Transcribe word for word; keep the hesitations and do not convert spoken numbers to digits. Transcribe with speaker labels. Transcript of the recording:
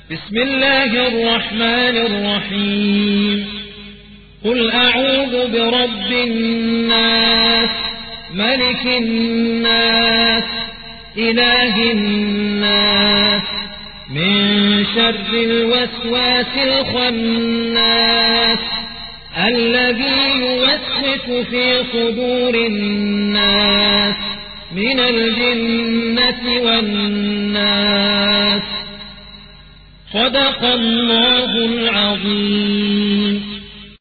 Speaker 1: بسم الله الرحمن الرحيم قل أعوذ برب الناس ملك الناس إله الناس من شر الوسواس الخناس الذي يوسوس في صدور الناس من الجنة والناس. صدق الله العظيم.